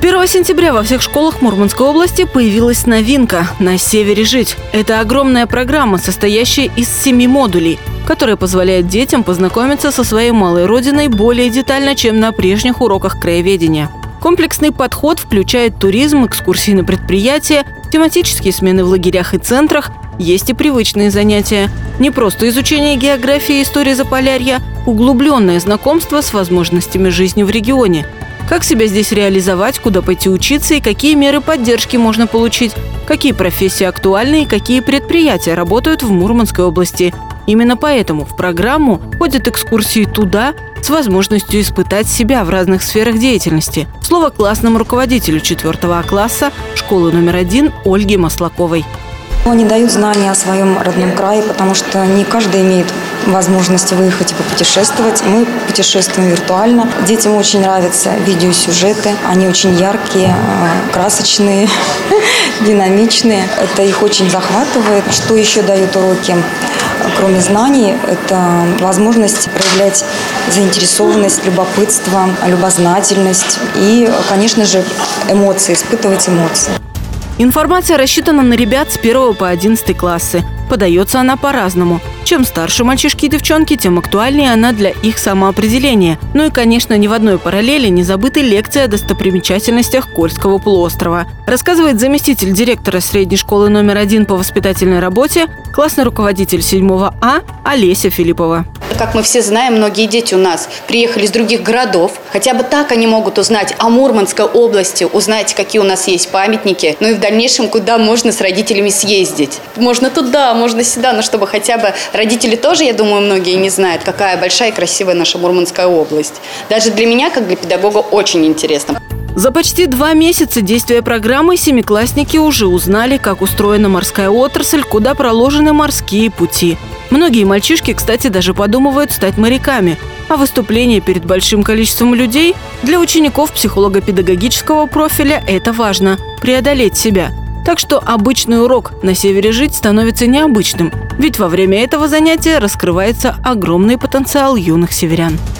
1 сентября во всех школах Мурманской области появилась новинка «На севере жить». Это огромная программа, состоящая из 7 модулей, которая позволяет детям познакомиться со своей малой родиной более детально, чем на прежних уроках краеведения. Комплексный подход включает туризм, экскурсии на предприятия, тематические смены в лагерях и центрах, есть и привычные занятия. Не просто изучение географии и истории Заполярья, углубленное знакомство с возможностями жизни в регионе. Как себя здесь реализовать, куда пойти учиться и какие меры поддержки можно получить, какие профессии актуальны и какие предприятия работают в Мурманской области. Именно поэтому в программу входят экскурсии туда с возможностью испытать себя в разных сферах деятельности. Слово классному руководителю 4 класса школы номер 1 Ольге Маслаковой. Они дают знания о своем родном крае, потому что не каждый имеет возможность выехать и попутешествовать. Мы путешествуем виртуально. Детям очень нравятся видеосюжеты. Они очень яркие, красочные, динамичные. Это их очень захватывает. Что еще дают уроки? Кроме знаний, это возможность проявлять заинтересованность, любопытство, любознательность и, конечно же, эмоции, испытывать эмоции. Информация рассчитана на ребят с 1 по 11 классы. Подается она по-разному. Чем старше мальчишки и девчонки, тем актуальнее она для их самоопределения. Ну и, конечно, ни в одной параллели не забыты лекции о достопримечательностях Кольского полуострова. Рассказывает заместитель директора средней школы номер 1 по воспитательной работе, классный руководитель 7 А Олеся Филиппова. Как мы все знаем, многие дети у нас приехали из других городов. Хотя бы так они могут узнать о Мурманской области, узнать, какие у нас есть памятники. Ну и в дальнейшем, куда можно с родителями съездить. Можно туда, можно сюда, но чтобы хотя бы родители тоже, я думаю, многие не знают, какая большая и красивая наша Мурманская область. Даже для меня, как для педагога, очень интересно. За почти 2 месяца действия программы семиклассники уже узнали, как устроена морская отрасль, куда проложены морские пути. Многие мальчишки, кстати, даже подумывают стать моряками. А выступление перед большим количеством людей для учеников психолого-педагогического профиля – это важно – преодолеть себя. Так что обычный урок «На севере жить» становится необычным, ведь во время этого занятия раскрывается огромный потенциал юных северян.